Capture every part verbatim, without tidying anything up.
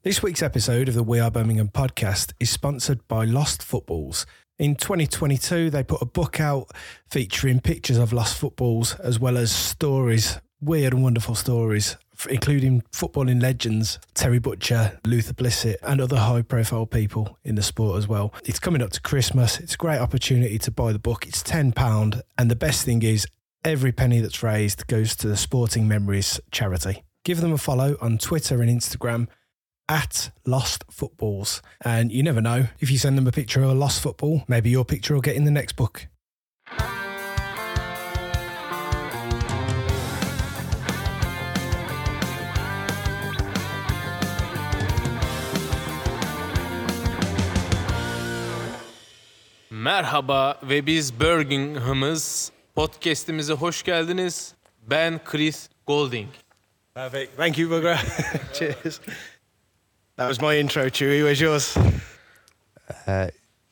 This week's episode of the We Are Birmingham podcast is sponsored by Lost Footballs. In twenty twenty-two, they put a book out featuring pictures of lost footballs as well as stories, weird and wonderful stories, including footballing legends, Terry Butcher, Luther Blissett and other high-profile people in the sport as well. It's coming up to Christmas. It's a great opportunity to buy the book. It's ten pounds, and the best thing is every penny that's raised goes to the Sporting Memories charity. Give them a follow on Twitter and Instagram at Lost Footballs. And you never know, if you send them a picture of a lost football, maybe your picture will get in the next book. Merhaba ve biz Birmingham'ız. Podcast'imize hoş geldiniz. Ben Chris Golding. Perfect. Thank you, Bugger. Cheers. That was my intro, Chewy. Where's yours? Uh,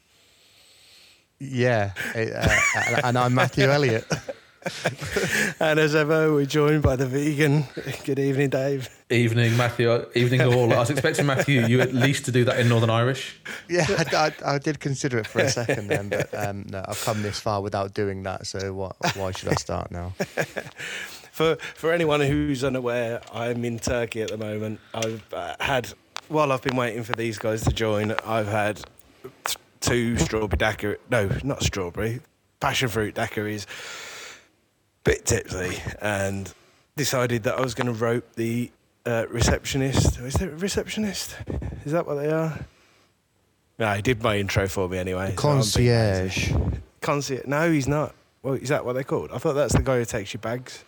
yeah, uh, and I'm Matthew Elliott. And as ever, we're joined by the vegan. Good evening, Dave. Evening, Matthew. Evening, all. I was expecting, Matthew, you at least to do that in Northern Irish. Yeah, I, I, I did consider it for a second then, but um, no, I've come this far without doing that, so what, why should I start now? For for anyone who's unaware, I'm in Turkey at the moment. I've uh, had, while I've been waiting for these guys to join, I've had t- two strawberry daiquiri, no, not strawberry, passion fruit daiquiris, bit tipsy, and decided that I was going to rope the uh, receptionist. Is there a receptionist? Is that what they are? No, he did my intro for me anyway. Concierge. So Concierge. No, he's not. Well, is that what they're called? I thought that's the guy who takes your bags.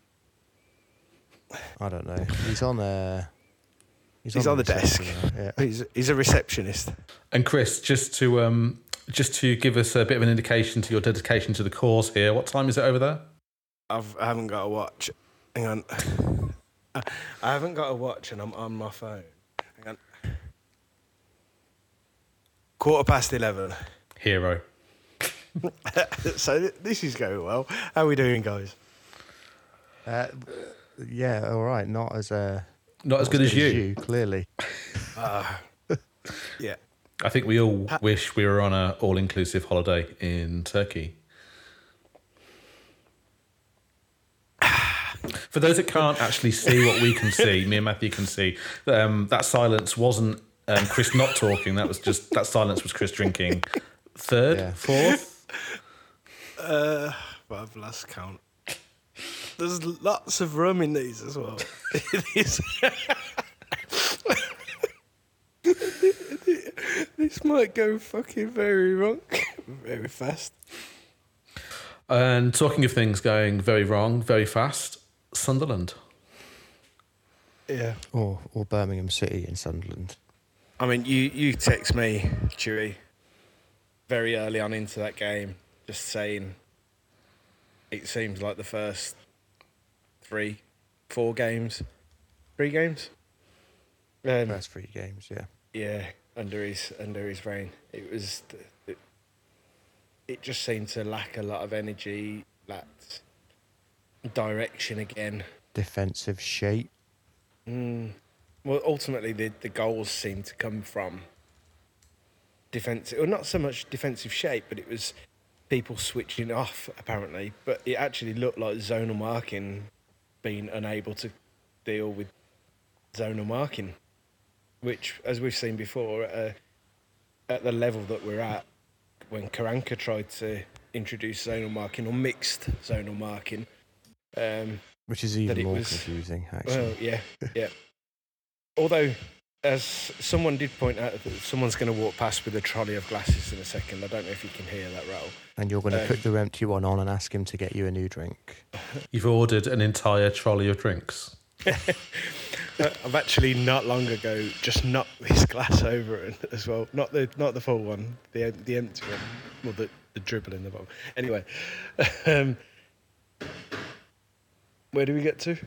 I don't know. He's on uh He's, he's on, on the, the desk. Yeah. He's he's a receptionist. And Chris, just to um, just to give us a bit of an indication to your dedication to the cause here, what time is it over there? I've, I haven't got a watch. Hang on. I haven't got a watch and I'm on my phone. Hang on. Quarter past eleven. Hero. So this is going well. How are we doing, guys? Uh, yeah, all right. Not as uh, not, not as good as, as you. you, clearly. Uh, yeah. I think we all ha- wish we were on an all-inclusive holiday in Turkey. For those that can't actually see what we can see, me and Matthew can see, um, that silence wasn't um, Chris not talking. That was just that silence was Chris drinking. Third, yeah. Fourth. Uh, well, I've lost count. There's lots of rum in these as well. It is. This might go fucking very wrong, very fast. And talking of things going very wrong, very fast, Sunderland. Yeah. Or or Birmingham City in Sunderland. I mean, you, you text me, Chewy, very early on into that game, just saying it seems like the first three, four games, three games? Um, first three games, yeah. Yeah, under his under his reign. It was... It, it just seemed to lack a lot of energy, lacked direction again. Defensive shape. Mm. Well, ultimately, the, the goals seemed to come from defensive, well, not so much defensive shape, but it was people switching off, apparently. But it actually looked like zonal marking being unable to deal with zonal marking, which, as we've seen before, at, a, at the level that we're at, when Karanka tried to introduce zonal marking or mixed zonal marking. Um, Which is even more was, confusing, actually. Well, yeah, yeah. Although, as someone did point out, that someone's going to walk past with a trolley of glasses in a second. I don't know if you can hear that rattle. And you're going to um, put the empty one on and ask him to get you a new drink. You've ordered an entire trolley of drinks. I've actually not long ago just knocked this glass over it as well. Not the not the full one, the the empty one. Well, the, the dribble in the bottom. Anyway, um, where do we get to?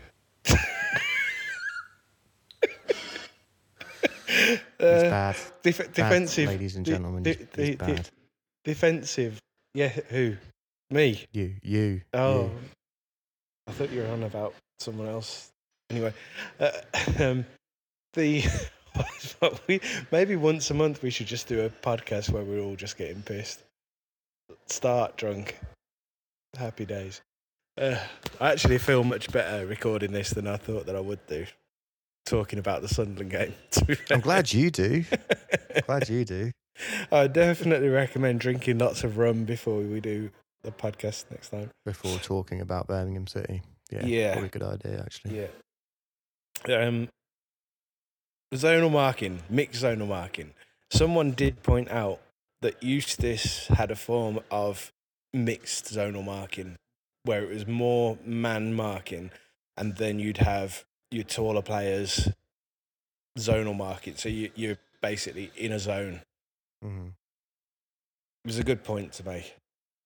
It's bad. Def- bad, defensive, ladies and gentlemen. De- it's, de- it's bad. de- defensive. Yeah, who? Me. You, you. Oh, you. I thought you were on about someone else. Anyway, uh, um, the But we maybe once a month we should just do a podcast where we're all just getting pissed. Start drunk. Happy days. Uh, I actually feel much better recording this than I thought that I would do. Talking about the Sunderland game. I'm glad you do. Glad you do. I definitely recommend drinking lots of rum before we do the podcast next time. Before talking about Birmingham City. Yeah. Yeah. Probably a good idea, actually. Yeah. Um, zonal marking, mixed zonal marking. Someone did point out that Eustace had a form of mixed zonal marking where it was more man marking and then you'd have your taller players zonal marking. So you, you're basically in a zone. Mm. It was a good point to make.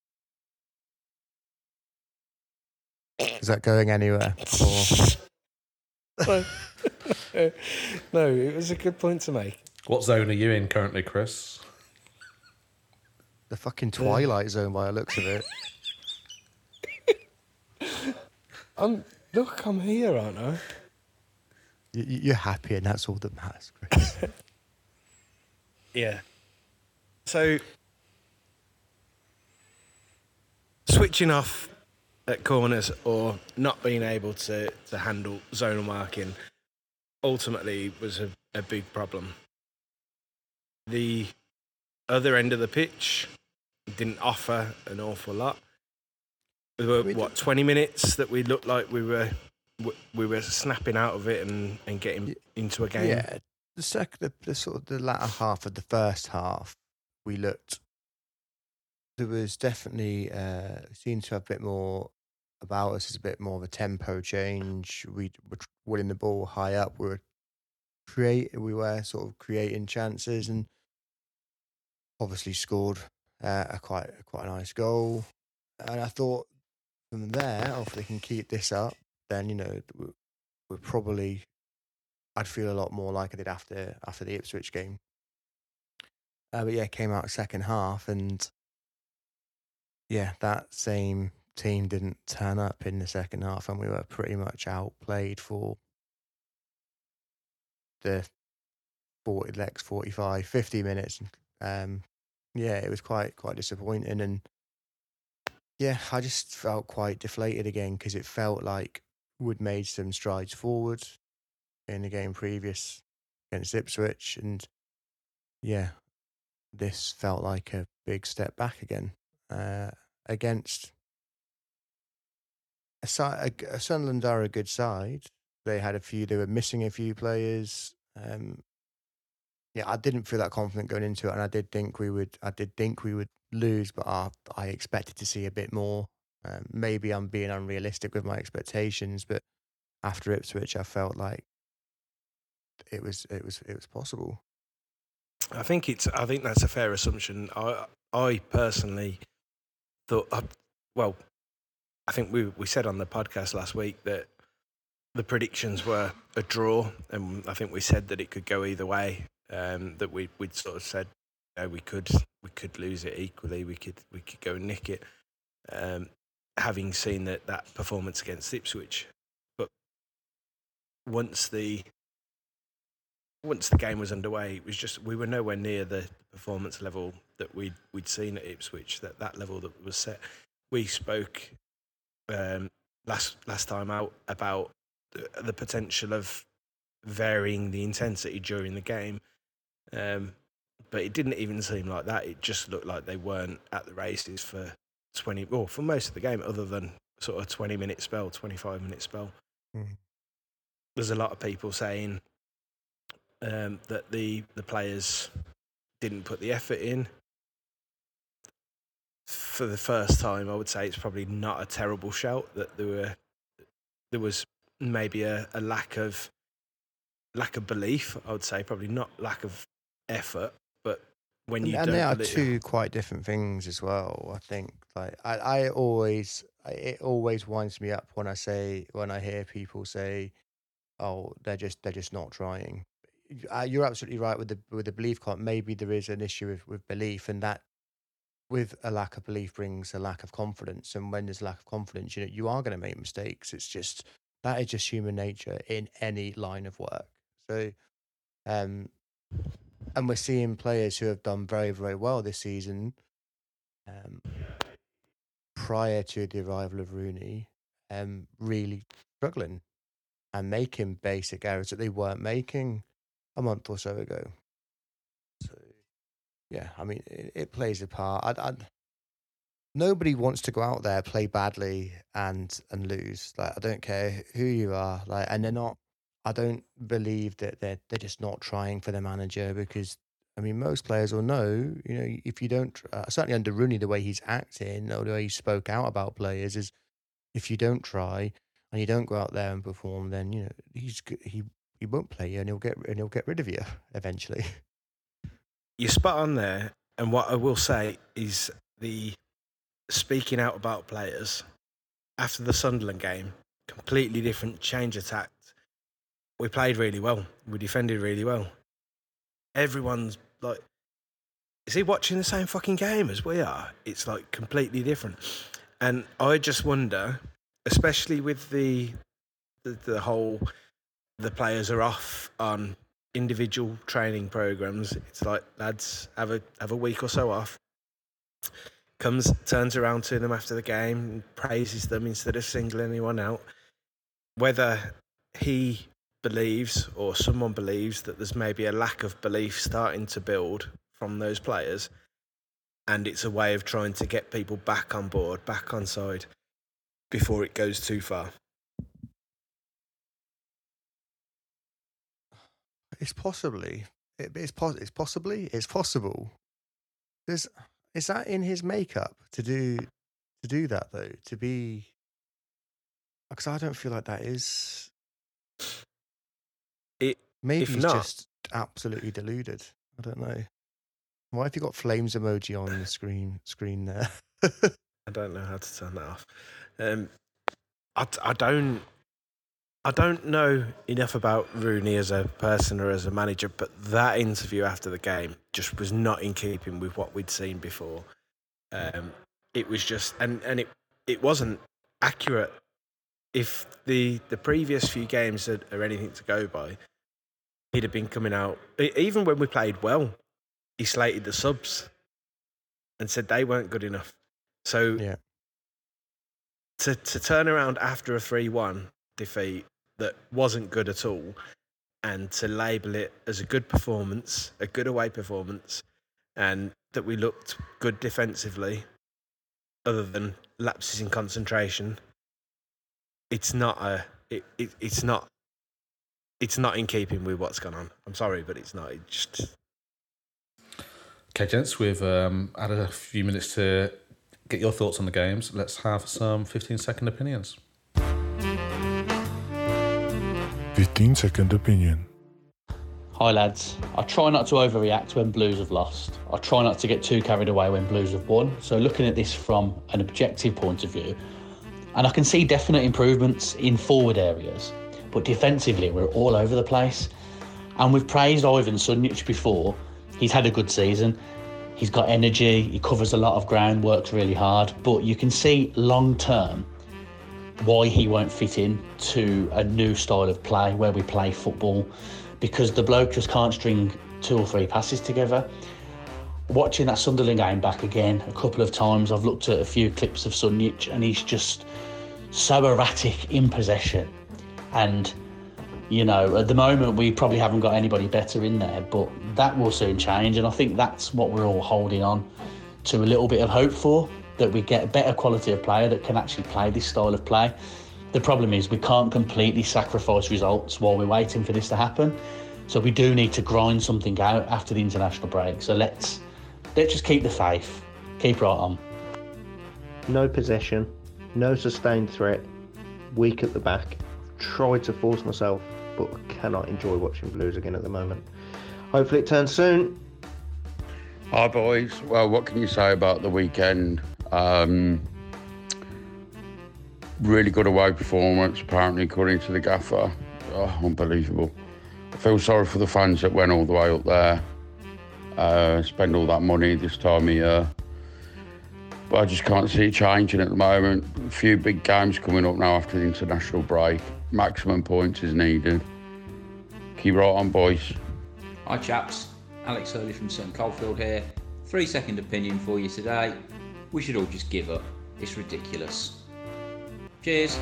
Is that going anywhere? Or... no, no, it was a good point to make. What zone are you in currently, Chris? The fucking Twilight Zone by the looks of it. I'm, look, I'm here, aren't I? You, you're happy and that's all that matters, Chris. Yeah. So, switching off at corners or not being able to, to handle zonal marking ultimately was a, a big problem. The other end of the pitch didn't offer an awful lot. There were, We what, twenty minutes that we looked like we were we were snapping out of it and, and getting into a game. Yeah, the sec, the, the sort of the latter half of the first half, we looked. There was definitely uh, seemed to have a bit more about us. As a bit more of a tempo change. We were winning the ball high up. We were create. We were sort of creating chances and obviously scored uh, a quite quite a nice goal. And I thought from there, oh, if they can keep this up, then you know we're, we're probably. I'd feel a lot more like I did after after the Ipswich game. Uh, but yeah, came out second half, and yeah, that same team didn't turn up in the second half, and we were pretty much outplayed for the forty, next forty-five, fifty minutes. Um, yeah, it was quite quite disappointing, and yeah, I just felt quite deflated again because it felt like we'd made some strides forward in the game previous against Ipswich, and yeah, this felt like a big step back again uh, against a, side, a, a Sunderland are a good side. They had a few. They were missing a few players. Um, yeah, I didn't feel that confident going into it, and I did think we would. I did think we would lose, but I, I expected to see a bit more. Um, maybe I'm being unrealistic with my expectations, but after Ipswich, I felt like it was it was it was possible. I think it's. I think that's a fair assumption. I I personally thought. Uh, well, I think we we said on the podcast last week that the predictions were a draw, and I think we said that it could go either way. Um, that we we'd sort of said, you know, we could we could lose it equally. We could we could go and nick it. Um, having seen that that performance against Ipswich, but once the once the game was underway, it was just we were nowhere near the performance level that we'd we'd seen at Ipswich. That that level that was set. We spoke um, last last time out about the, the potential of varying the intensity during the game, um, but it didn't even seem like that. It just looked like they weren't at the races for twenty, or for most of the game, other than sort of twenty minute spell, twenty-five minute spell. Mm. There's a lot of people saying um, that the the players didn't put the effort in. For the first time, I would say it's probably not a terrible shout that there were there was maybe a, a lack of lack of belief. I would say probably not lack of effort, but when you and don't they are believe, two quite different things as well. I think like I, I always I, it always winds me up when I say when I hear people say, "Oh, they're just they're just not trying." Uh, you're absolutely right with the with the belief count. Maybe there is an issue with, with belief, and that with a lack of belief brings a lack of confidence. And when there's a lack of confidence, you know you are going to make mistakes. It's just that is just human nature in any line of work. So Um, and we're seeing players who have done very, very well this season um, prior to the arrival of Rooney, um, really struggling and making basic errors that they weren't making a month or so ago. So, yeah, I mean, it, it plays a part. I'd, I'd, nobody wants to go out there, play badly, and and lose. Like, I don't care who you are. Like, and they're not. I don't believe that they're they're just not trying for the manager, because I mean, most players will know. You know, if you don't, uh, certainly under Rooney, the way he's acting or the way he spoke out about players is, if you don't try and you don't go out there and perform, then you know he's g- he he won't play you, and he'll get and he'll get rid of you eventually. You're spot on there. And what I will say is the speaking out about players after the Sunderland game, completely different change of tact. We played really well. We defended really well. Everyone's like, is he watching the same fucking game as we are? It's like completely different. And I just wonder, especially with the the, the whole, the players are off on individual training programs. It's like, lads, have a have a week or so off. Comes, turns around to them after the game, and praises them instead of singling anyone out. Whether he believes or someone believes that there's maybe a lack of belief starting to build from those players, and it's a way of trying to get people back on board, back on side before it goes too far. It's possibly. It, it's, pos- it's possibly. It's possible. There's. Is that in his makeup to do to do that though? To be. Because I don't feel like that is. It. Maybe if he's not, just absolutely deluded. I don't know. Why have you got flames emoji on the screen screen there? I don't know how to turn that off. Um, I, I don't. I don't know enough about Rooney as a person or as a manager, but that interview after the game just was not in keeping with what we'd seen before. Um, it was just, and, and it it wasn't accurate. If the, the previous few games are, are anything to go by, he'd have been coming out, even when we played well, he slated the subs and said they weren't good enough. So Yeah. to to turn around after a three one defeat that wasn't good at all, and to label it as a good performance, a good away performance, and that we looked good defensively, other than lapses in concentration, it's not a it, it it's not it's not in keeping with what's gone on. I'm sorry, but it's not. It just. Okay, gents, we've um, had a few minutes to get your thoughts on the games. Let's have some fifteen second opinions. fifteen second opinion. Hi lads, I try not to overreact when Blues have lost. I try not to get too carried away when Blues have won. So looking at this from an objective point of view, and I can see definite improvements in forward areas, but defensively we're all over the place. And we've praised Ivan Sunjic before. He's had a good season. He's got energy, he covers a lot of ground, works really hard, but you can see long term why he won't fit in to a new style of play where we play football, because the bloke just can't string two or three passes together. Watching that Sunderland game back again a couple of times, I've looked at a few clips of Sunjic and he's just so erratic in possession. And, you know, at the moment we probably haven't got anybody better in there, but that will soon change. And I think that's what we're all holding on to a little bit of hope for, that we get a better quality of player that can actually play this style of play. The problem is we can't completely sacrifice results while we're waiting for this to happen. So we do need to grind something out after the international break. So let's let's just keep the faith, keep right on. No possession, no sustained threat, weak at the back. Tried to force myself, but cannot enjoy watching Blues again at the moment. Hopefully it turns soon. Hi boys. Well, what can you say about the weekend? Um, really good away performance, apparently, according to the gaffer. Oh, unbelievable. I feel sorry for the fans that went all the way up there, uh, spend all that money this time of year. But I just can't see it changing at the moment. A few big games coming up now after the international break. Maximum points is needed. Keep right on, boys. Hi chaps, Alex Hurley from Sutton Coldfield here. Three second opinion for you today. We should all just give up. It's ridiculous. Cheers.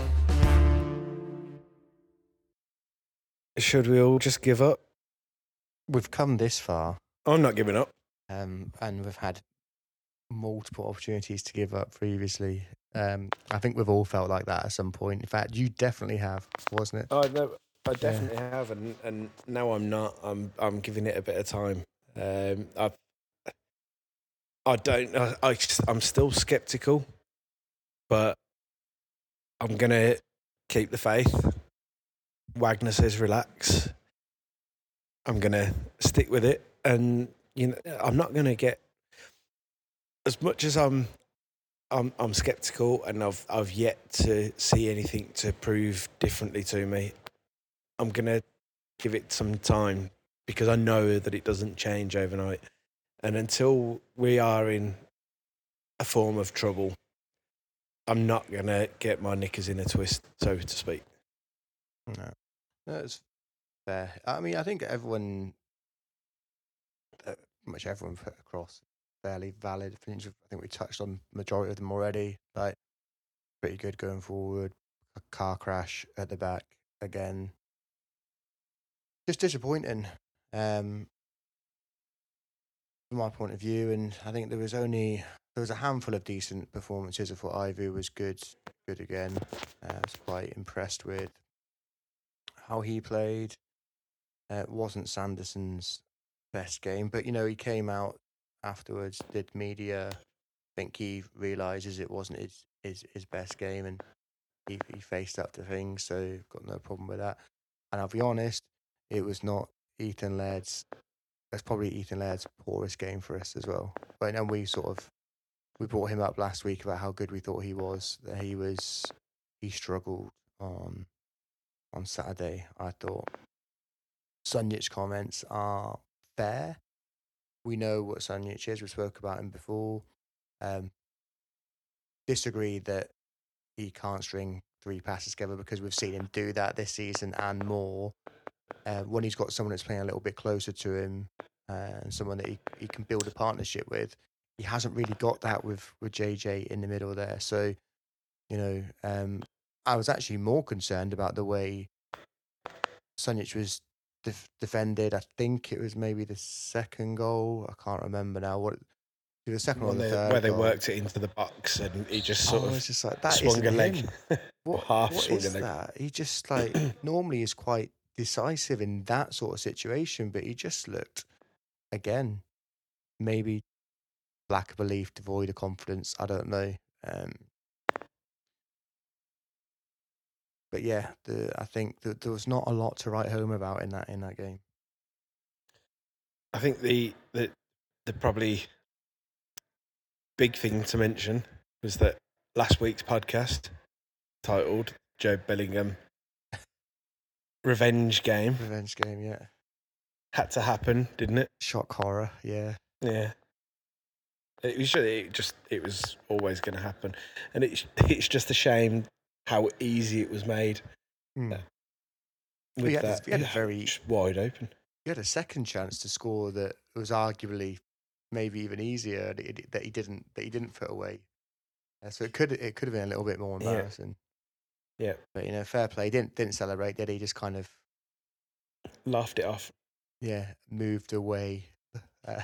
Should we all just give up? We've come this far, I'm not giving up. um, and we've had multiple opportunities to give up previously. Um, I think we've all felt like that at some point. In fact, you definitely have, wasn't it? I know, I definitely have, and, and now I'm not. I'm I'm giving it a bit of time. Um, I I don't. I, I I'm still skeptical, but I'm gonna keep the faith. Wagner says relax. I'm gonna stick with it, and you know I'm not gonna get as much as I'm. I'm I'm skeptical, and I've I've yet to see anything to prove differently to me. I'm gonna give it some time because I know that it doesn't change overnight, and until we are in a form of trouble, I'm not gonna get my knickers in a twist, so to speak. No, that's fair. I mean, I think everyone, uh, pretty much everyone put across fairly valid opinions. I think we touched on majority of them already. Like, pretty good going forward. A car crash at the back again. Just disappointing, um, from my point of view. And I think there was only there was a handful of decent performances. I thought Ivy was good, good again. Uh, I was quite impressed with how he played. Uh, it wasn't Sanderson's best game, but you know he came out afterwards, did media. I think he realises it wasn't his, his, his best game, and he, he faced up to things, so got no problem with that. And I'll be honest, it was not Ethan Laird's. That's probably Ethan Laird's poorest game for us as well. But then we sort of we brought him up last week about how good we thought he was. That he was he struggled on on Saturday. I thought Sunjic's comments are fair. We know what Sunjic is. We spoke about him before. Um, disagree that he can't string three passes together because we've seen him do that this season and more. Uh, when he's got someone that's playing a little bit closer to him uh, and someone that he, he can build a partnership with, he hasn't really got that with, with J J in the middle there. So, you know, um, I was actually more concerned about the way Sunjic was def- defended. I think it was maybe the second goal. I can't remember now. What the second Well, or the they, third where they goal. worked it into the box, and he just sort Oh, of it's just like, that swung isn't a leg. him. What, Half what swung is a leg. that? He just like normally is quite decisive in that sort of situation, but he just looked again maybe lack of belief, devoid of confidence. I don't know. Um, but yeah, the, I think that there was not a lot to write home about in that in that game. I think the the the probably big thing to mention was that last week's podcast titled Joe Bellingham Revenge Game Revenge game, yeah. had to happen, didn't it? Shock horror, yeah. Yeah. It was it just it was always going to happen, and it's it's just a shame how easy it was made. Mm. With We had, that we had a very just wide open. we had a second chance to score that was arguably maybe even easier that he, that he didn't that he didn't put away. Uh, so it could it could have been a little bit more Yeah. embarrassing. Yeah, But you know, fair play. He didn't didn't celebrate, did he? Just kind of laughed it off. yeah moved away uh,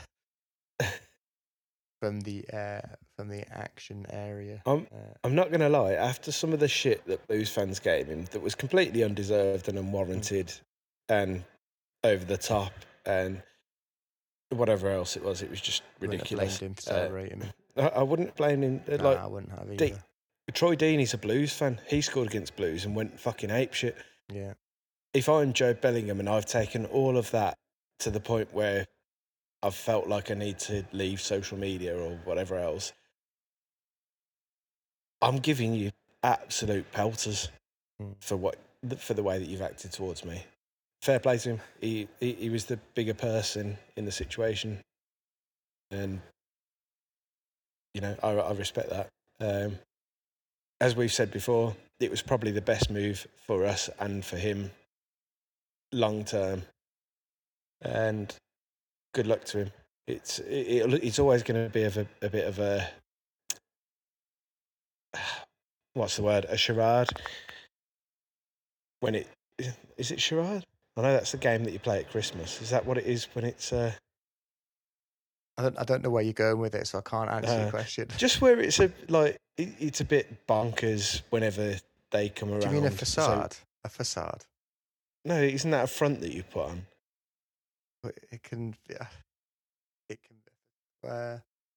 from the uh, from the action area. I'm Uh, I'm not gonna lie. After some of the shit that Blues fans gave him, that was completely undeserved and unwarranted, and over the top, and whatever else it was, it was just wouldn't have ridiculous. blamed him for Uh, celebrating him. I, I wouldn't blame him. Uh, Nah, like I wouldn't have either. Deep. Troy Deeney's a Blues fan. He scored against Blues and went fucking apeshit. Yeah, If I'm Joe Bellingham and I've taken all of that to the point where I've felt like I need to leave social media or whatever else, I'm giving you absolute pelters Mm. for what for the way that you've acted towards me. Fair play to him. He he, he was the bigger person in the situation, and you know I, I respect that. Um, as we've said before, it was probably the best move for us and for him long term. And good luck to him. It's it, it's always going to be of a, a bit of a what's the word? A charade. When it is it charade? I know that's the game that you play at Christmas. Is that what it is when it's? Uh, I don't I don't know where you're going with it, so I can't answer uh, the question. Just where it's a like it, it's a bit bonkers whenever they come around. Do you mean a facade? So, a facade? No, isn't that a front that you put on? But it can. Yeah, it can. Uh,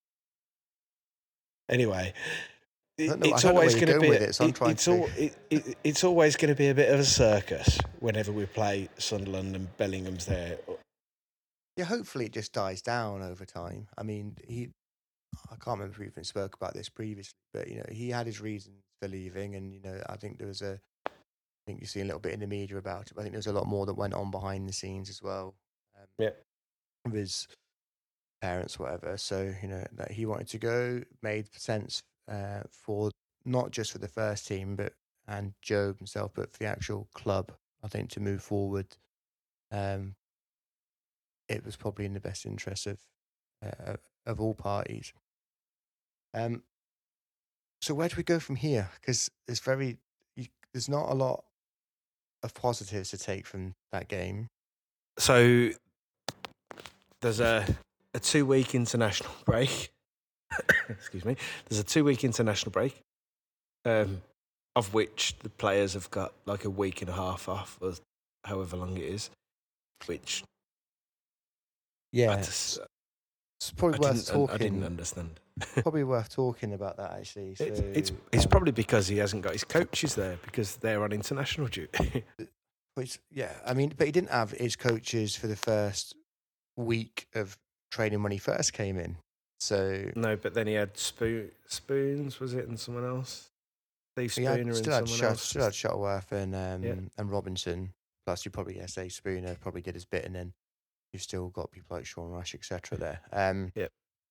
anyway. I don't know, it's I don't always going to be. with it, so I'm it, trying it's to. All, it, it, it's always going to be a bit of a circus whenever we play Sunderland and Bellingham's there. Yeah, hopefully it just dies down over time. I mean, he. I can't remember if we even spoke about this previously, but you know, he had his reasons for leaving, and you know, I think there was a. I think you see a little bit in the media about it. But I think there was a lot more that went on behind the scenes as well. Um, yeah. With his parents, whatever. So you know that he wanted to go made sense. Uh, for not just for the first team, but and Job himself, but for the actual club, I think to move forward, um, it was probably in the best interest of uh, of all parties. Um, so where do we go from here? Because there's very you, there's not a lot of positives to take from that game. So there's a a two week international break. Excuse me. There's a two-week international break, um, of which the players have got like a week and a half off, or however long it is. Which, yeah, just, it's probably I worth talking. I didn't understand. Probably worth talking about that actually. So, it's it's, it's um, probably because he hasn't got his coaches there because they're on international duty. Which, yeah, I mean, but he didn't have his coaches for the first week of training when he first came in. So no, but then he had Spoon, Spoons, was it, and someone else? Steve Spooner had, and still had someone Shut, else. Still had Shuttleworth and um, yeah. and Robinson. Plus, you probably yeah, say Spooner probably did his bit, and then you've still got people like Sean Rush, et cetera. There. Um, yeah.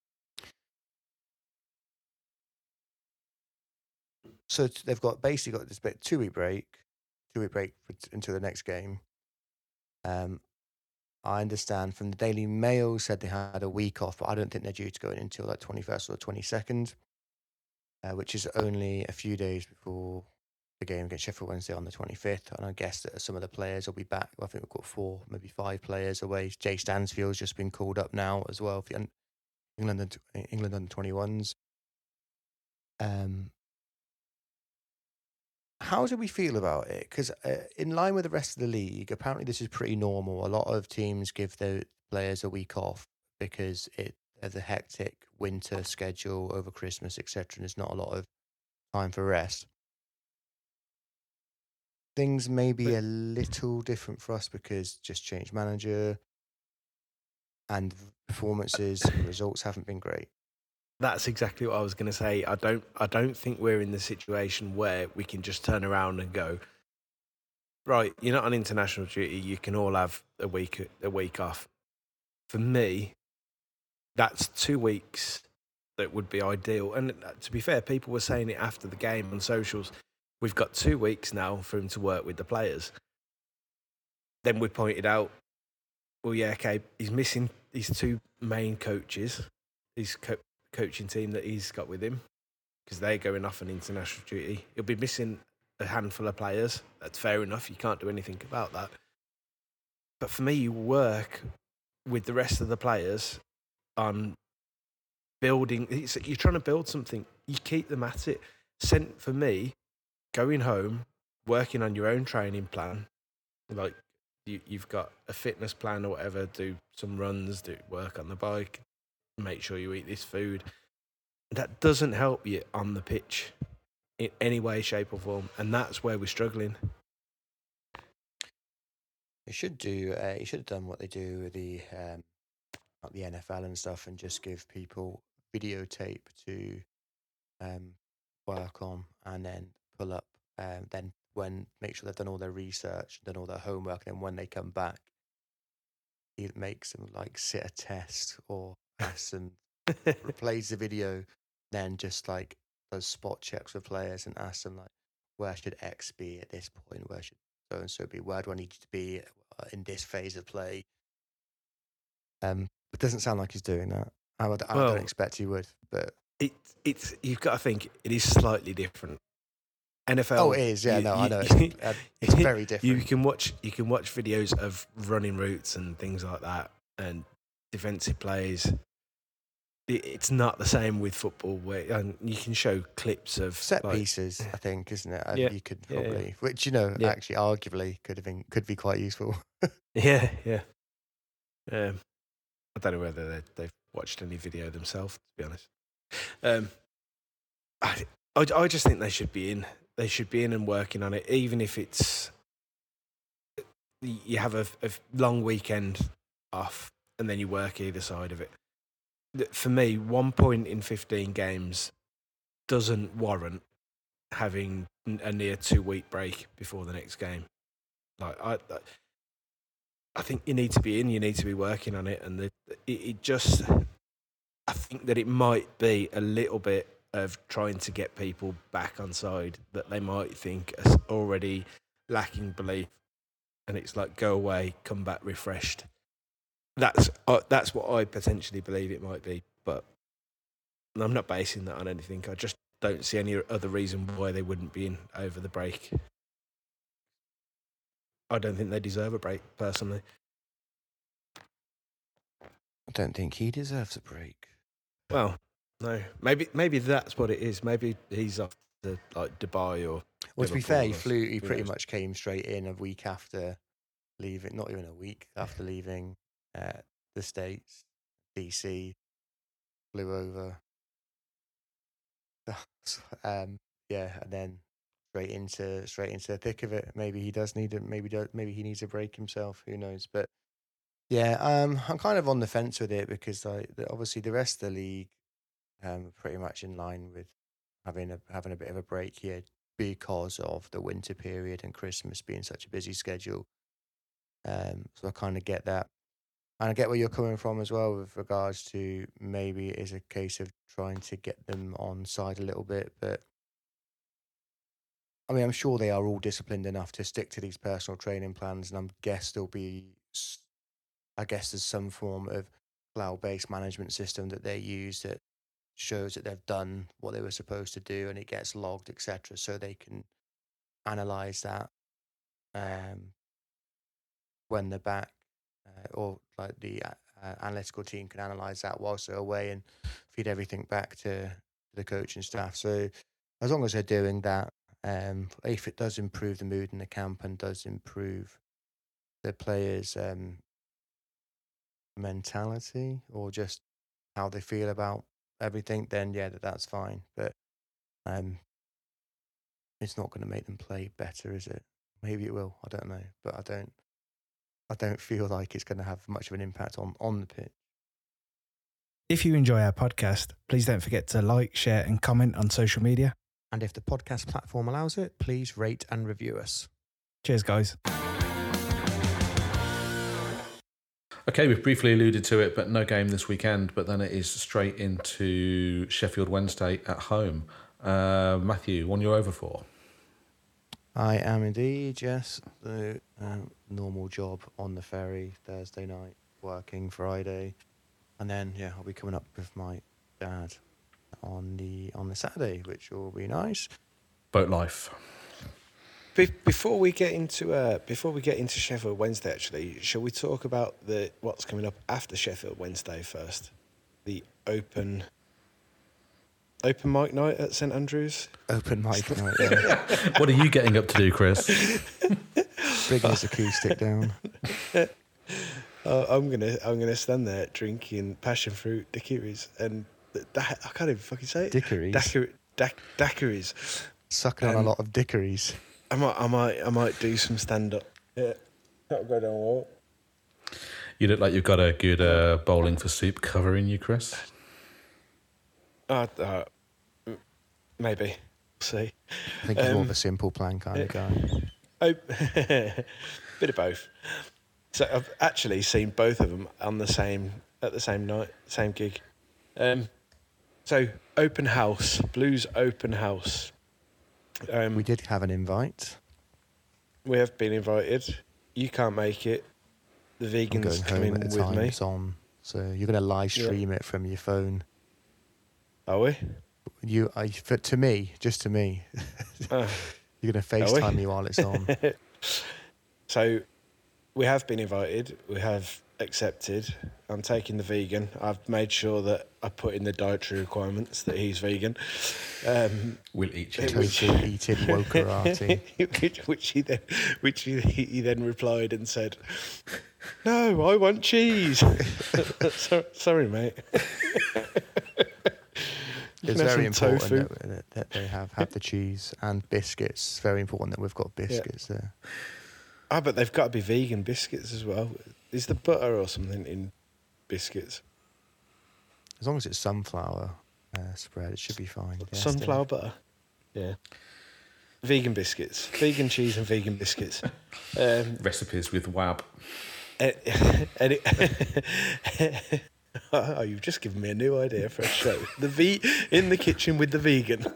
So they've got basically got this bit two week break, two week break for, until the next game. Um, I understand from the Daily Mail said they had a week off, but I don't think they're due to go in until like twenty-first or twenty-second, uh, which is only a few days before the game against Sheffield Wednesday on the twenty-fifth. And I guess that some of the players will be back. I think we've got four, maybe five players away. Jay Stansfield's just been called up now as well for the England, England under twenty-ones. Um, how do we feel about it? Because uh, in line with the rest of the league, apparently this is pretty normal. A lot of teams give their players a week off because it of the hectic winter schedule over Christmas, et cetera. And there's not a lot of time for rest. Things may be a little different for us because just changed manager and performances and results haven't been great. That's exactly what I was going to say. I don't I don't think we're in the situation where we can just turn around and go, right, you're not on international duty, you can all have a week a week off. For me, that's two weeks that would be ideal. And to be fair, people were saying it after the game on socials. We've got two weeks now for him to work with the players. Then we pointed out, well, yeah, okay, he's missing his two main coaches, his co- coaching team that he's got with him, because they're going off on international duty. He'll be missing a handful of players. That's fair enough. You can't do anything about that. But for me, you work with the rest of the players on building. It's, you're trying to build something. You keep them at it. Sent for me, going home, working on your own training plan, like you, you've got a fitness plan or whatever, do some runs, do work on the bike, make sure you eat this food. That doesn't help you on the pitch in any way, shape or form. And that's where we're struggling. They should do, uh, you should have done what they do with the, um, like the N F L and stuff and just give people videotape to um, work on and then pull up, um, then when, make sure they've done all their research, done all their homework, and then when they come back, it makes them like sit a test or ask them, replays the video, then just like does spot checks with players and ask them like, where should X be at this point? Where should so and so be? Where do I need you to be in this phase of play? Um, It doesn't sound like he's doing that. I, would, I Well, don't expect he would, but It, it's you've got to think it is slightly different. N F L. oh, it is. Yeah, you- no, you- I know. It's, uh, it's very You different. can watch you can watch videos of running routes and things like that, and defensive plays. It, it's not the same with football, where and you can show clips of Set like, pieces, I think, isn't it? Uh, Yeah, You could yeah, yeah. probably, which you know, Yeah. actually, arguably, could have been, could be quite useful. Yeah, yeah. Um, I don't know whether they, they've watched any video themselves, to be honest. Um, I, I, I just think they should be in. They should be in and working on it, even if it's you have a, a long weekend off and then you work either side of it. For me, one point in fifteen games doesn't warrant having a near two week break before the next game. Like I, I I think you need to be in, you need to be working on it, and the, it, it just, I think that it might be a little bit of trying to get people back on side that they might think are already lacking belief, and it's like go away, come back refreshed. That's uh, that's what I potentially believe it might be, but I'm not basing that on anything. I just don't see any other reason why they wouldn't be in over the break. I don't think they deserve a break, personally. I don't think he deserves a break. Well, no. Maybe maybe that's what it is. Maybe he's off to like Dubai or. Well, to be fair, he Liverpool or flew. He who pretty knows. much came straight in a week after leaving. Not even a week after leaving uh, the States. D C flew over. um, yeah, and then straight into straight into the thick of it. Maybe he does need it. Maybe do, maybe he needs a break himself. Who knows? But yeah, um, I'm kind of on the fence with it because like the, obviously the rest of the league, um, are pretty much in line with having a having a bit of a break here because of the winter period and Christmas being such a busy schedule. Um, so I kind of get that. And I get where you're coming from as well with regards to maybe it is a case of trying to get them on side a little bit. But I mean, I'm sure they are all disciplined enough to stick to these personal training plans. And I guess there'll be, s- I guess there's some form of cloud-based management system that they use that shows that they've done what they were supposed to do and it gets logged, et cetera. So they can analyze that um, when they're back. Uh, or like the uh, uh, analytical team can analyze that whilst they're away and feed everything back to the coaching staff. So as long as they're doing that, um, if it does improve the mood in the camp and does improve the players' um, mentality or just how they feel about everything, then yeah, that, that's fine. But um, it's not going to make them play better, is it? Maybe it will. I don't know, but I don't. I don't feel like it's going to have much of an impact on, on the pitch. If you enjoy our podcast, please don't forget to like, share, and comment on social media. And if the podcast platform allows it, please rate and review us. Cheers, guys. Okay, we've briefly alluded to it, but no game this weekend. But then it is straight into Sheffield Wednesday at home. Uh, Matthew, one you're over for? I am indeed, yes. The um, normal job on the ferry Thursday night, working Friday, and then yeah, I'll be coming up with my dad on the on the Saturday, which will be nice. Boat life. Be- before we get into uh, before we get into Sheffield Wednesday, actually, shall we talk about the what's coming up after Sheffield Wednesday first? The open open mic night at St Andrews. Open mic night. Yeah. What are you getting up to do, Chris? Bring his acoustic down. Uh, I'm gonna I'm gonna stand there drinking passion fruit daiquiris and da- I can't even fucking say it. Daiquiris? Daiquiri, da- daiquiris. Sucking on Um, a lot of daiquiris. I might I might I might do some stand up. Yeah, that'll go down well. You look like you've got a good uh, bowling for soup cover in you, Chris. Uh, uh, m- maybe. We'll see. I think he's more um, of a simple plan kind of guy. Oh, bit of both. So I've actually seen both of them on the same at the same night, same gig. Um, so open house, Blues open house. Um, We did have an invite. we have been invited. You can't make it. The I'm vegans going come home in at the with time me. it's on. So you're going to live stream yeah. it from your phone. Are we? You, I, for, to me, just to me, uh, you're going to FaceTime me while it's on. So we have been invited. We have accepted. I'm taking the vegan. I've made sure that I put in the dietary requirements that he's vegan. Um, we'll eat you. Total eating wokerati. which he then, which he, he then replied and said, "No, I want cheese." so, sorry, mate. It's very important that, that they have, have the cheese and biscuits. It's very important that we've got biscuits yeah. there. Ah, but they've got to be vegan biscuits as well. Is there butter or something in biscuits? As long as it's sunflower uh, spread, it should be fine. Yeah, sunflower still. butter? Yeah. Vegan biscuits. Vegan cheese and vegan biscuits. Um, Recipes with W A B. Uh, and it, oh, you've just given me a new idea for a show. The v in the kitchen with the vegan.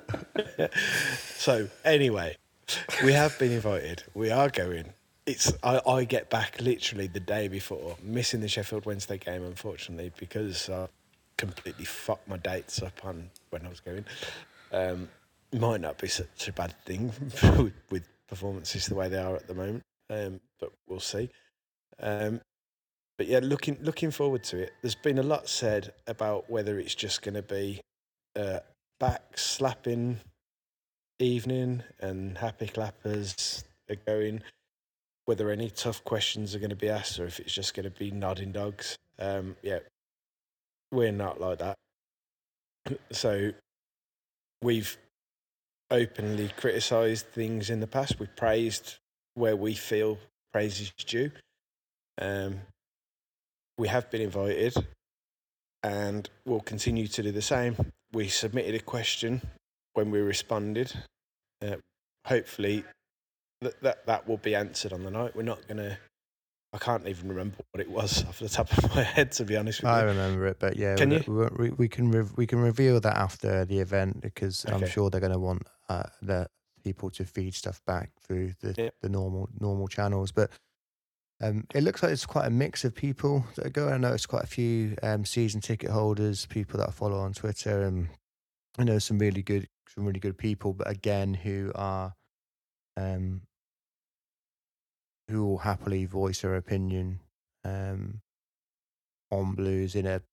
So anyway, we have been invited. We are going. It's I, I get back literally the day before, missing the Sheffield Wednesday game, unfortunately, because I completely fucked my dates up on when I was going. Um, might not be such a bad thing with, with performances the way they are at the moment, um, but we'll see. Um, But yeah, looking looking forward to it. There's been a lot said about whether it's just going to be a back slapping evening and happy clappers are going, whether any tough questions are going to be asked or if it's just going to be nodding dogs. Um, yeah, we're not like that. So we've openly criticised things in the past. We've praised where we feel praise is due. Um, We have been invited and we'll continue to do the same. We submitted a question when we responded. Uh, hopefully that, that that will be answered on the night. We're not going to... I can't even remember what it was off the top of my head, to be honest with I you. I remember it, but yeah, can we, you? We, we can re- we can reveal that after the event because okay. I'm sure they're going to want uh, the people to feed stuff back through the, yeah. the normal normal channels. But um, it looks like it's quite a mix of people that are going. I noticed quite a few um, season ticket holders, people that I follow on Twitter, and I know some really good some really good people. But again, who are um, who will happily voice their opinion um, on Blues in a,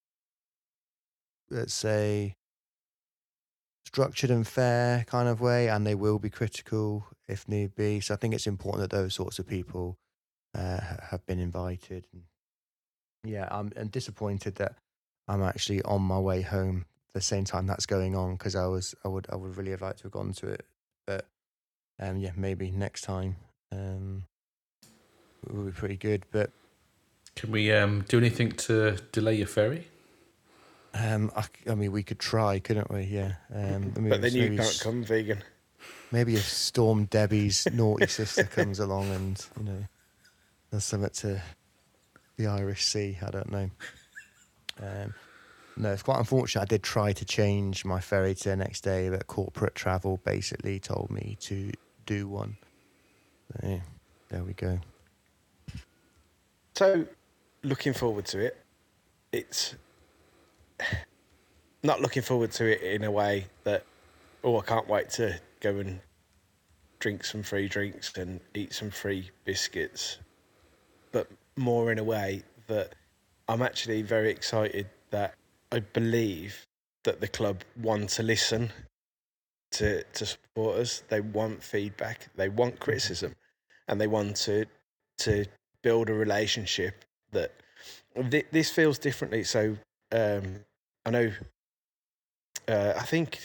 let's say, structured and fair kind of way, and they will be critical if need be. So I think it's important that those sorts of people uh, have been invited. And yeah, I'm, I'm disappointed that I'm actually on my way home the same time that's going on, because I was I would I would really have liked to have gone to it, but um, yeah, maybe next time. Um, it will be pretty good. But can we um, do anything to delay your ferry? Um, I, I mean, we could try, couldn't we? Yeah. Um, I mean, but then you can't come vegan. Maybe if Storm Debbie's naughty sister comes along and, you know, does something to the Irish Sea, I don't know. Um, no, it's quite unfortunate. I did try to change my ferry to the next day, but corporate travel basically told me to do one. So, yeah, there we go. So, looking forward to it. It's not looking forward to it in a way that, oh, I can't wait to go and drink some free drinks and eat some free biscuits, but more in a way that I'm actually very excited that I believe that the club want to listen to, to supporters. They want feedback, they want criticism, and they want to to build a relationship that th- this feels differently. So um, I know, uh, I think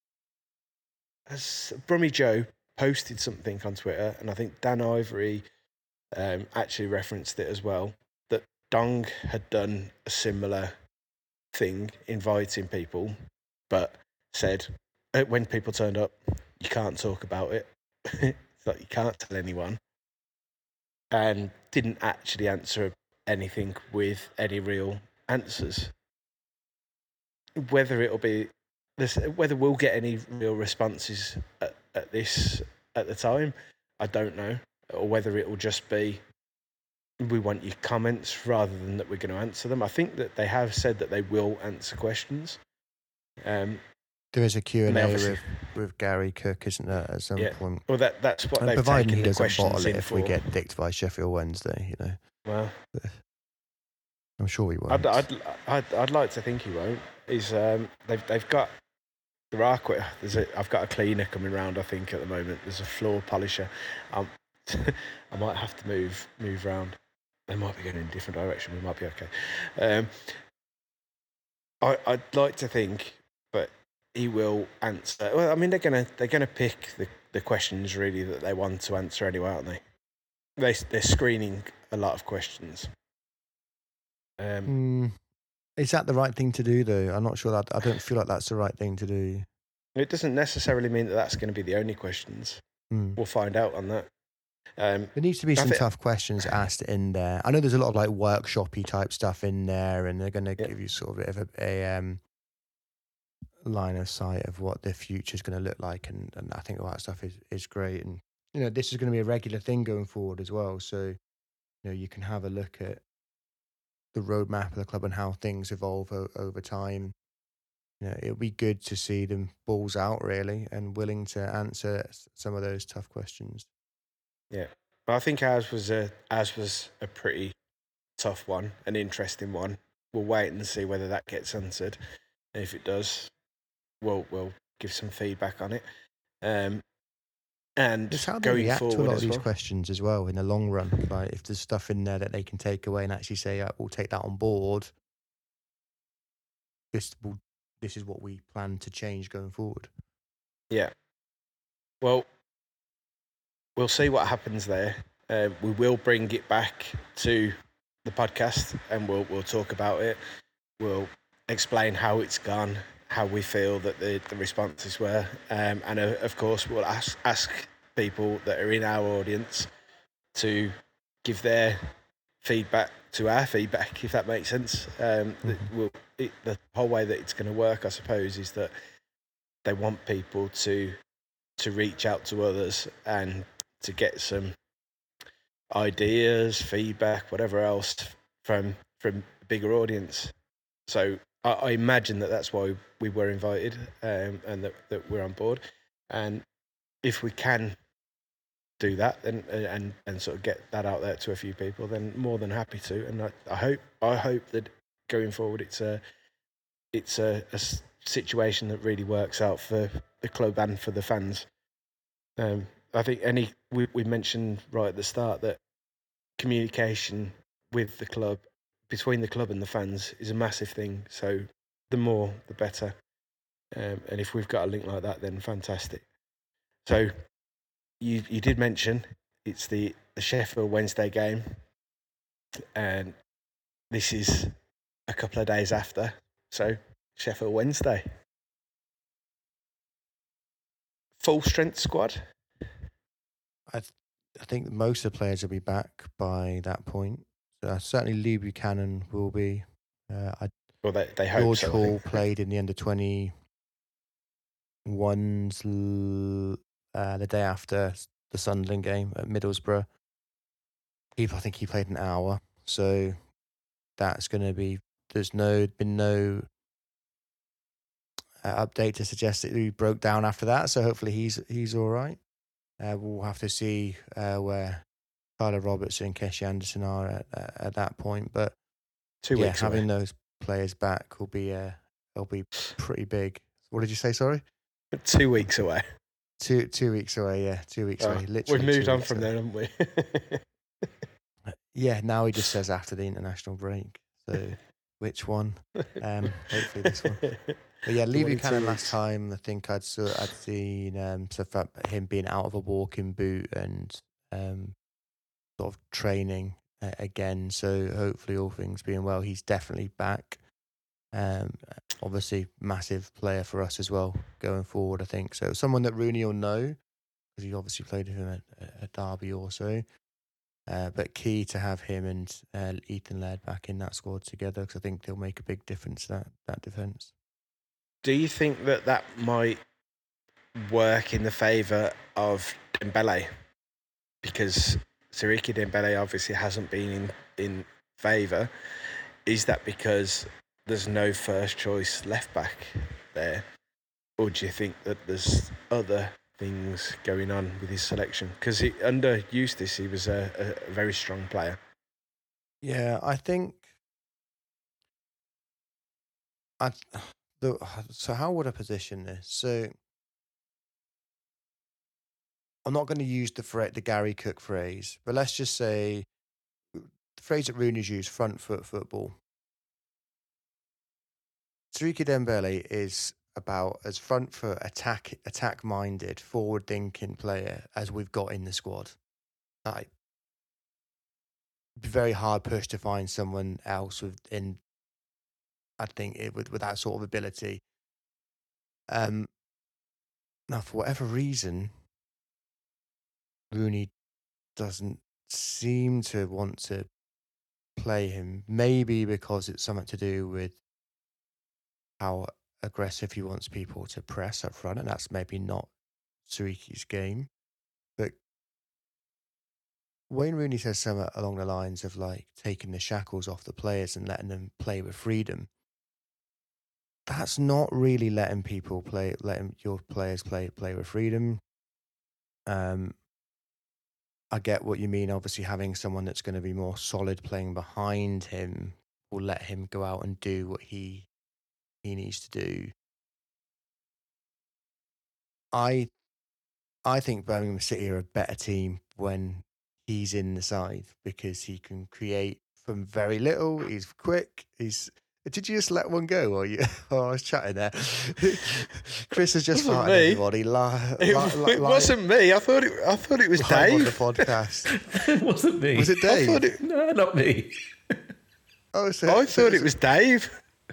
as Brummy Joe posted something on Twitter, and I think Dan Ivory um, actually referenced it as well, that Dong had done a similar thing, inviting people, but said uh, when people turned up, you can't talk about it. It's like you can't tell anyone. And didn't actually answer anything with any real answers. Whether it'll be this, whether we'll get any real responses at, at this at the time, I don't know. Or whether it will just be we want your comments rather than that we're going to answer them. I think that they have said that they will answer questions. Um, there is a Q and A obviously- with, with Gary Cook, isn't there, at some Yeah. point? Well, that that's what And they've providing taken he the doesn't questions bottle it in if for. we get dicked by Sheffield Wednesday, you know. Well, I'm sure we won't. I'd, I'd, I'd, I'd like to think he won't. He's um, they've they've got there are quite. There's a, I've got a cleaner coming round. I think at the moment there's a floor polisher. Um, I might have to move move round. They might be going in a different direction. We might be okay. Um, I I'd like to think, but he will answer. Well, I mean they're gonna they're gonna pick the, the questions really that they want to answer anyway, aren't they? They they're screening a lot of questions. Um, Mm, is that the right thing to do, though? I'm not sure that. I don't feel like that's the right thing to do. It doesn't necessarily mean that that's going to be the only questions. Mm. We'll find out on that. Um, There needs to be I some thi- tough questions asked in there. I know there's a lot of like workshoppy type stuff in there, and they're going to Yeah. give you sort of a bit of a, a um, line of sight of what the future is going to look like, and, and I think all that stuff is, is great. And you know, this is going to be a regular thing going forward as well. So you know, you can have a look at the roadmap of the club and how things evolve o- over time. You know, it'll be good to see them balls out really and willing to answer s- some of those tough questions. yeah, but I think ours was a ours was a pretty tough one, an interesting one. We'll wait and see whether that gets answered. And if it does, we'll we'll give some feedback on it. Um, and Just how they going react to a forward lot of as these well. questions as well in the long run. Like if there's stuff in there that they can take away and actually say, yeah, we'll take that on board. This will, this is what we plan to change going forward. Yeah. Well, we'll see what happens there. Uh, we will bring it back to the podcast, and we'll we'll talk about it. We'll explain how it's gone, how we feel that the, the responses were, um, and uh, of course we'll ask ask people that are in our audience to give their feedback to our feedback, if that makes sense. Um, that we'll, it, the whole way that it's going to work, I suppose, is that they want people to to reach out to others and to get some ideas, feedback, whatever else from from a bigger audience. So I, I imagine that that's why we were invited, um, and that, that we're on board. And if we can do that and and and sort of get that out there to a few people, then more than happy to. And I, I hope I hope that going forward, it's a it's a, a s- situation that really works out for the club and for the fans. Um, I think any we, we mentioned right at the start that communication with the club, between the club and the fans, is a massive thing. So the more, the better. Um, and if we've got a link like that, then fantastic. So you you did mention it's the, the Sheffield Wednesday game, and this is a couple of days after. So Sheffield Wednesday, full strength squad. I th- I think most of the players will be back by that point. So uh, certainly Lee Buchanan will be. Uh, I, Well, they they hope George so. I Hall think. played in the under twenty ones l- uh, the day after the Sunderland game at Middlesbrough. He, I think he played an hour, so that's going to be. There's no been no uh, update to suggest that he broke down after that. So hopefully he's he's all right. Uh, we'll have to see uh, where Tyler Robertson and Keshi Anderson are at, at, at that point. But Two yeah, weeks having away. those players back will be uh, will be pretty big. What did you say? Sorry, Two weeks away. two two weeks away. Yeah, two weeks Oh, away. Literally, we've moved two on weeks from away. there, haven't we? Yeah, now he just says after the international break. So which one? Um, hopefully this one. But yeah, Lee One, two Buchanan last weeks. time, I think I'd saw, I'd seen um, stuff about him being out of a walking boot and um, sort of training uh, again. So hopefully, all things being well, he's definitely back. Um, obviously, massive player for us as well going forward. I think so. Someone that Rooney will know because he obviously played with him at, at Derby also. Uh, but key to have him and uh, Ethan Laird back in that squad together because I think they'll make a big difference to that that defence. Do you think that that might work in the favour of Dembele? Because Siriki Dembele obviously hasn't been in, in favour. Is that because there's no first choice left back there? Or do you think that there's other things going on with his selection? Because under Eustace, he was a, a very strong player. Yeah, I think. I, the, so how would I position this? So I'm not going to use the phra- the Gary Cook phrase, but let's just say the phrase that Rooney's used, front foot football. Siriki Dembele is about as front foot, attack attack minded, forward thinking player as we've got in the squad. Like, be very hard pushed to find someone else with in. I think it with with that sort of ability. Um. Now, for whatever reason, Rooney doesn't seem to want to play him. Maybe because it's something to do with how aggressive he wants people to press up front, and that's maybe not Siriki's game. But Wayne Rooney says something along the lines of like taking the shackles off the players and letting them play with freedom. That's not really letting people play, letting your players play play with freedom. Um, I get what you mean. Obviously, having someone that's going to be more solid playing behind him will let him go out and do what he he needs to do. I I think Birmingham City are a better team when he's in the side because he can create from very little. He's quick. He's. Did you just let one go? Or you? Oh, I was chatting there. Chris has just farted. Everybody, li- it, li- li- it wasn't me. I thought it. I thought it was Dave on the podcast. It wasn't me. Was it Dave? I thought it, no, not me. Oh, so, I so, thought it was Dave.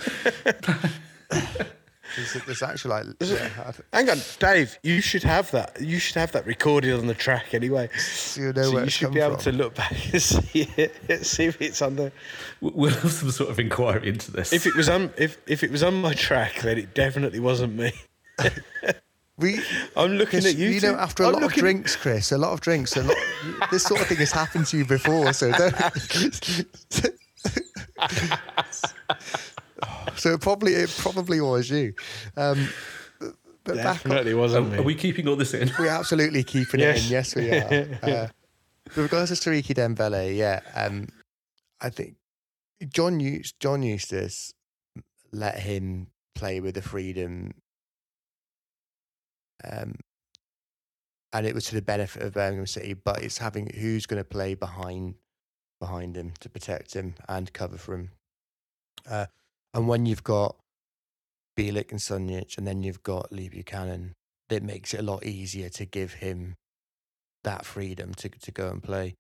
There's, there's actually like, yeah, hang on, Dave. You should have that. You should have that recorded on the track anyway. So you know so where you it's should come be able from. to look back and see it, see if it's on the. We'll have some sort of inquiry into this. If it was on, if if it was on my track, then it definitely wasn't me. We, I'm looking Chris, at you. You know, after a I'm lot looking... of drinks, Chris, a lot of drinks, a lot. This sort of thing has happened to you before, so don't. So it probably it probably was you. Um, but Definitely back wasn't are, me. are we keeping all this in? We're absolutely keeping Yes. it in. Yes, we are. Uh, with regards to Siriki Dembele, yeah, um, I think John Eustace, John Eustace let him play with the freedom, um, and it was to the benefit of Birmingham City. But it's having who's going to play behind behind him to protect him and cover for him. Uh, and when you've got Bielik and Sunjic, and then you've got Lee Buchanan, it makes it a lot easier to give him that freedom to to go and play.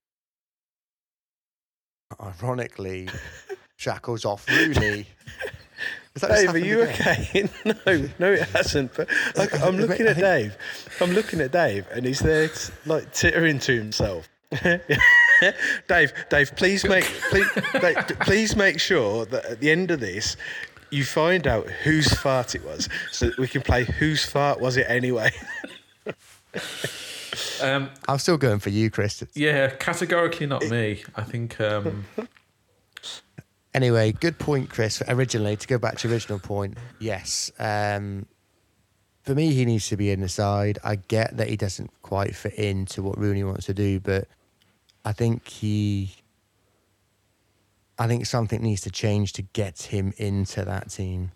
Ironically, shackles off Rooney. Is that Dave, are you okay? no, no, it hasn't. But like, I'm looking at Dave. I'm looking at Dave, and he's there, t- like tittering to himself. Dave, Dave, please make please, Dave, please make sure that at the end of this, you find out whose fart it was, so that we can play whose fart was it anyway. Um, I'm still going for you, Chris. yeah, categorically not me. I think. Um, Anyway, good point, Chris. Originally, to go back to your original point, yes. Um, for me, he needs to be in the side. I get that he doesn't quite fit into what Rooney wants to do, but I think he... I think something needs to change to get him into that team.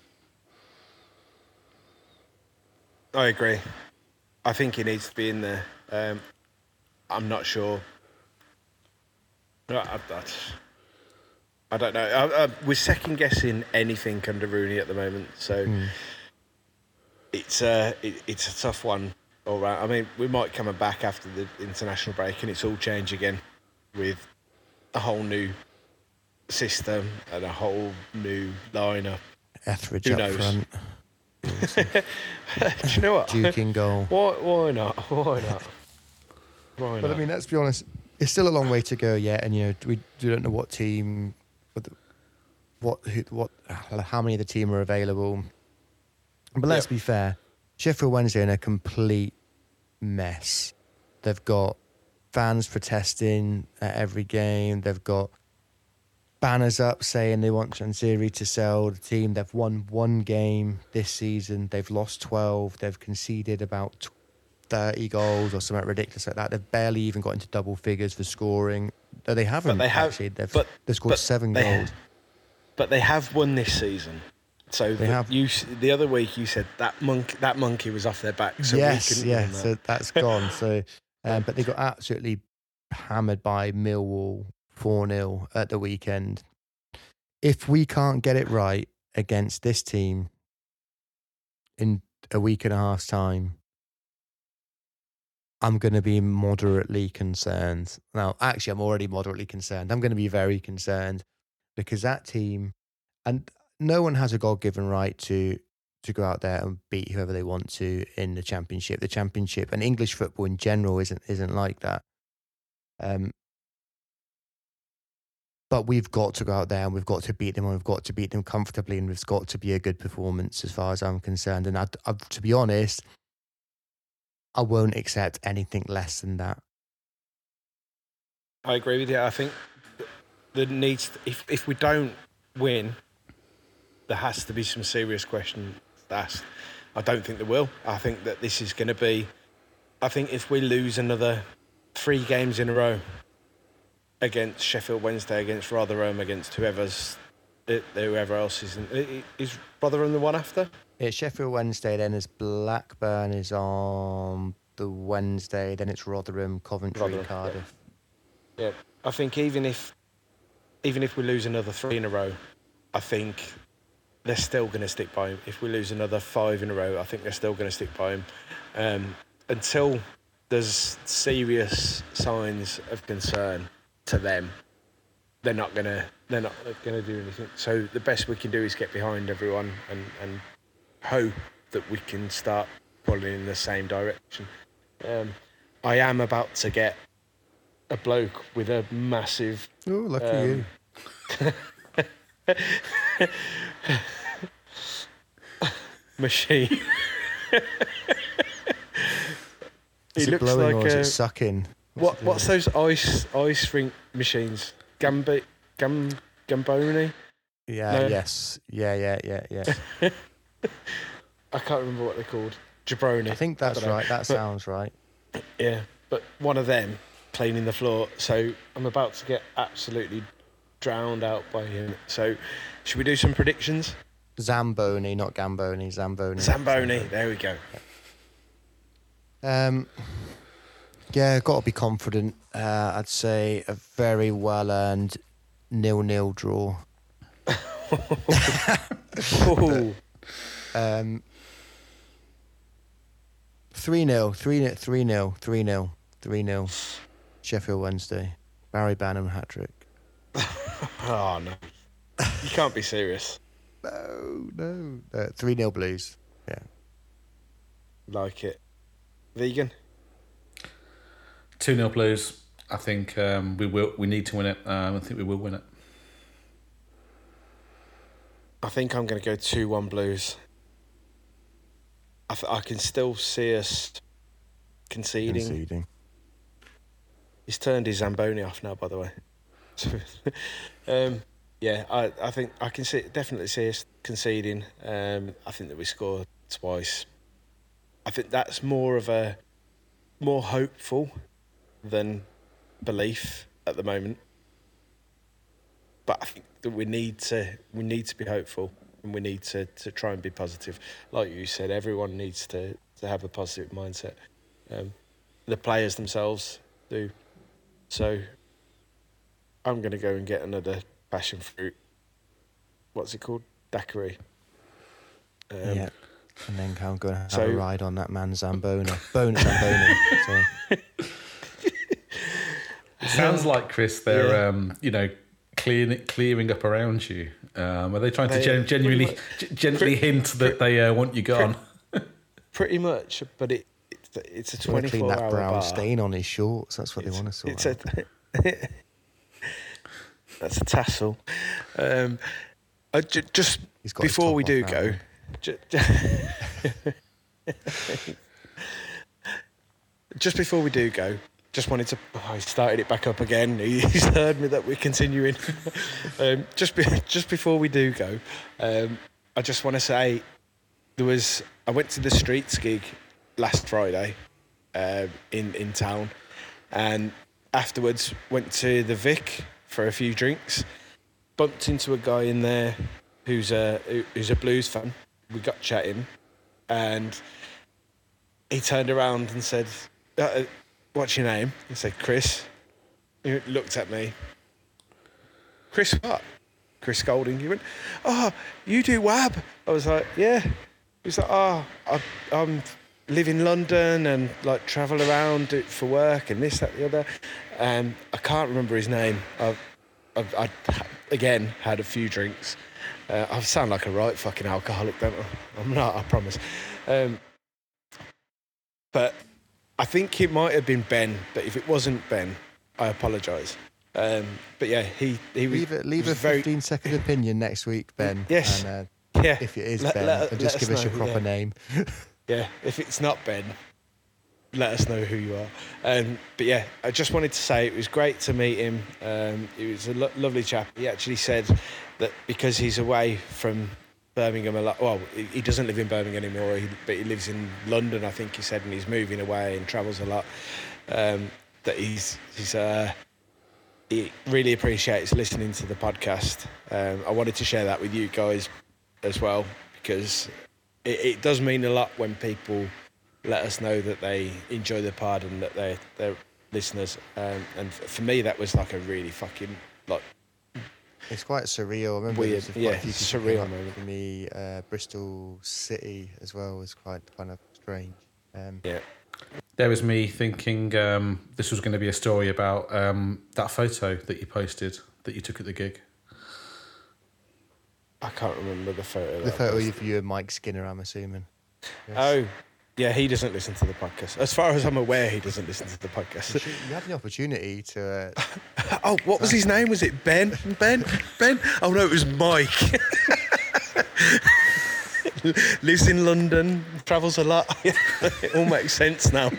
I agree. I think he needs to be in there. Um, I'm not sure. I, I, I don't know. I, I, we're second guessing anything under Rooney at the moment, so mm. it's a it, it's a tough one. All right. I mean, we might come back after the international break, and it's all change again with a whole new system and a whole new lineup. Etheridge Who up knows? front. Do you know what? Duke in goal. Why? Why not? Why not? Why not? But I mean, let's be honest. It's still a long way to go yet, and you know we, we don't know what team, what, what, who, what, how many of the team are available. But let's yep. be fair. Sheffield Wednesday are in a complete mess. They've got fans protesting at every game. They've got banners up saying they want Chansiri to sell the team. They've won one game this season. They've lost twelve. They've conceded about thirty goals or something ridiculous like that. They've barely even got into double figures for scoring. No, they haven't. But they have, actually. They've, but, they've scored but seven they, goals. But they have won this season. So they the, have. You the other week you said that monkey that monkey was off their back. So yes, we couldn't yeah. win that. So that's gone. So, um, but they got absolutely hammered by Millwall four nil at the weekend. If we can't get it right against this team in a week and a half's time, I'm going to be moderately concerned. Now, actually, I'm already moderately concerned. I'm going to be very concerned because that team, and no one has a God-given right to to go out there and beat whoever they want to in the championship. The championship and English football in general isn't isn't like that. Um, but we've got to go out there and we've got to beat them and we've got to beat them comfortably and it's got to be a good performance as far as I'm concerned. And I, I, to be honest, I won't accept anything less than that. I agree with you. I think there needs to, if if we don't win, there has to be some serious questions asked. I don't think there will. I think that this is going to be. I think if we lose another three games in a row against Sheffield Wednesday, against Rotherham, against whoever's whoever else is in, is Rotherham the one after? It's Sheffield Wednesday, then it's Blackburn is on the Wednesday, then it's Rotherham, Coventry, Rotherham, Cardiff. Yeah. yeah, I think even if even if we lose another three in a row, I think they're still going to stick by him. If we lose another five in a row, I think they're still going to stick by him. Um, until there's serious signs of concern to them, they're not going to they're not going to do anything. So the best we can do is get behind everyone and, and hope that we can start pulling in the same direction. Um, I am about to get a bloke with a massive... Oh, lucky um, you. machine. Is he it looks blowing like or is a, it sucking? What? What's those ice ice rink machines? Gambi, Gam, Gamboni? Yeah. No. Yes. Yeah. Yeah. Yeah. Yeah. I can't remember what they're called. Jabroni. I think that's I don't know. right. That But- sounds right. Yeah, but one of them cleaning the floor. So I'm about to get absolutely drowned out by him. So should we do some predictions? Zamboni, not Gamboni. Zamboni. Zamboni. There we go. Um, yeah, got to be confident. Uh, I'd say a very well-earned nil-nil draw. Ooh. Um, three nil, three nil, three nil, three nil, three nil. Sheffield Wednesday. Barry Banham hat-trick. Oh, no. You can't be serious. No, no. Uh, three nil Blues. Yeah. Like it. Vegan? two nil Blues. I think um, we will. We need to win it. Um, I think we will win it. I think I'm going to go two one Blues. I, th- I can still see us conceding. Conceding. He's turned his Zamboni off now, by the way. um, yeah, I, I think I can see definitely see us conceding. Um, I think that we score twice. I think that's more of a more hopeful than belief at the moment. But I think that we need to we need to be hopeful and we need to, to try and be positive. Like you said, everyone needs to, to have a positive mindset. Um, the players themselves do. So I'm going to go and get another passion fruit. What's it called? Daiquiri. Um, Yeah. And then I'm going to have so- a ride on that man Zamboni. Bone Zamboni. Sorry. It sounds like, Chris, they're Yeah. um, you know clearing clearing up around you. Um, are they trying to They- gen- genuinely pretty g- gently hint that they uh, want you gone? Pretty much, but it, it's, it's a They want to clean twenty-four that hour brown bar. stain on his shorts. That's what they want to sort It's out. a, that's a tassel. Um, uh, j- just He's got his before top we off do now, go, hasn't j- just before we do go, just wanted to. Oh, I started it back up again. He's heard me that we're continuing. um, just be, just before we do go, um, I just want to say there was. I went to the Streets gig last Friday uh, in in town, and afterwards went to the Vic for a few drinks. Bumped into a guy in there who's a who's a blues fan. We got chatting, and he turned around and said, uh, "What's your name?" I said, "Chris." He looked at me. "Chris what?" "Chris Golding." He went, "Oh, you do W A B?" I was like, "Yeah." He was like, "Oh, I I'm live in London and like travel around, do it for work and this, that, the other." Um, I can't remember his name. I've, I've, I again had a few drinks. Uh, I sound like a right fucking alcoholic, don't I? I'm not, I promise. Um, but I think it might have been Ben. But if it wasn't Ben, I apologise. Um, but yeah, he he was, leave a, leave was a very fifteen second opinion next week, Ben. Yes. And, uh, yeah. If it is let, Ben, let, and just let give us us know, your proper yeah. name. Yeah. If it's not Ben, let us know who you are. Um, but yeah, I just wanted to say it was great to meet him. Um, he was a lo- lovely chap. He actually said that because he's away from Birmingham a lot, well, he, he doesn't live in Birmingham anymore, he, but he lives in London, I think he said, and he's moving away and travels a lot, um, that he's, he's uh, he really appreciates listening to the podcast. Um, I wanted to share that with you guys as well, because it, it does mean a lot when people let us know that they enjoy the pod and that they're, they're listeners. Um, and f- for me, that was like a really fucking, like... It's quite surreal. I remember Weird, there's quite yeah, a few people surreal came up moment. to me. Uh, Bristol City as well was quite kind of strange. Um, yeah. There was me thinking um, this was going to be a story about um, that photo that you posted that you took at the gig. I can't remember the photo. The that I photo posted. of you and Mike Skinner, I'm assuming. Yes. Oh, yeah, he doesn't listen to the podcast. As far as I'm aware, he doesn't listen to the podcast. You should- you had the opportunity to... Uh, Oh, what was his name? Was it Ben? Ben? Ben? Oh, no, it was Mike. Lives in London, travels a lot. It all makes sense now.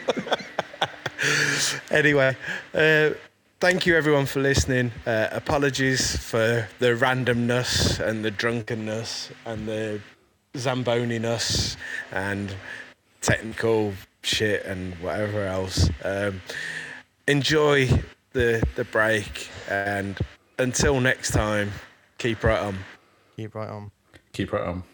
Anyway, uh, thank you everyone for listening. Uh, apologies for the randomness and the drunkenness and the Zamboni-ness and technical shit and whatever else. Um, enjoy the the break, and until next time, keep right on. keep right on. Keep right on.